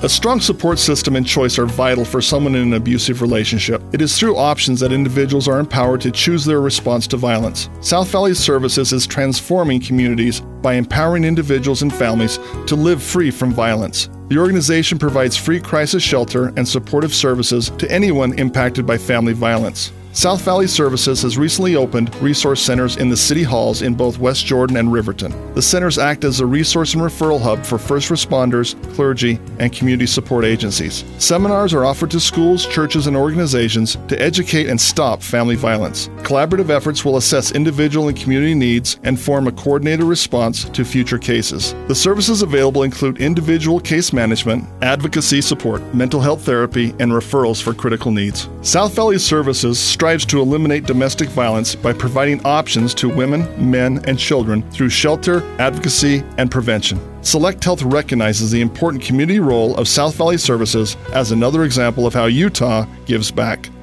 A strong support system and choice are vital for someone in an abusive relationship. It is through options that individuals are empowered to choose their response to violence. South Valley Services is transforming communities by empowering individuals and families to live free from violence. The organization provides free crisis shelter and supportive services to anyone impacted by family violence. South Valley Services has recently opened resource centers in the city halls in both West Jordan and Riverton. The centers act as a resource and referral hub for first responders, clergy, and community support agencies. Seminars are offered to schools, churches, and organizations to educate and stop family violence. Collaborative efforts will assess individual and community needs and form a coordinated response to future cases. The services available include individual case management, advocacy support, mental health therapy, and referrals for critical needs. South Valley Services strives to eliminate domestic violence by providing options to women, men, and children through shelter, advocacy, and prevention. Select Health recognizes the important community role of South Valley Services as another example of how Utah gives back.